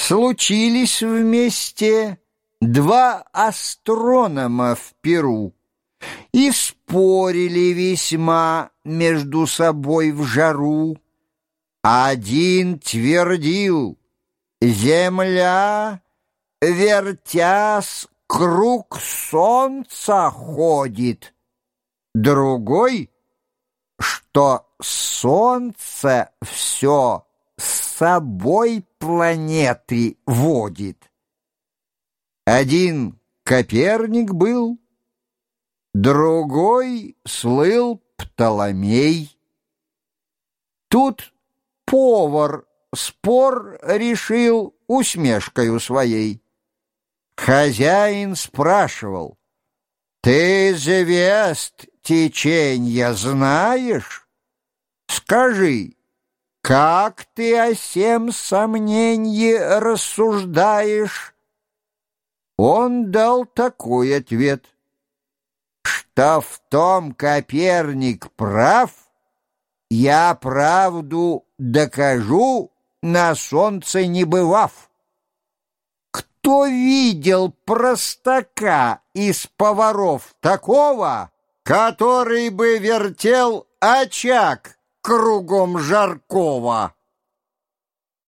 Случились вместе два астронома в Перу и спорили весьма между собой в жару. Один твердил: Земля, вертясь, круг солнца ходит. Другой, что солнце все с собой планеты водит. Один Коперник был, другой слыл Птоломей. Тут повар спор решил усмешкою своей. Хозяин спрашивал: «Ты звезд теченья знаешь? Скажи, как ты о сем сомненье рассуждаешь?» Он дал такой ответ, что в том Коперник прав, я правду докажу, на солнце не бывав. Кто видел простака из поваров такого, который бы вертел очаг кругом жаркого?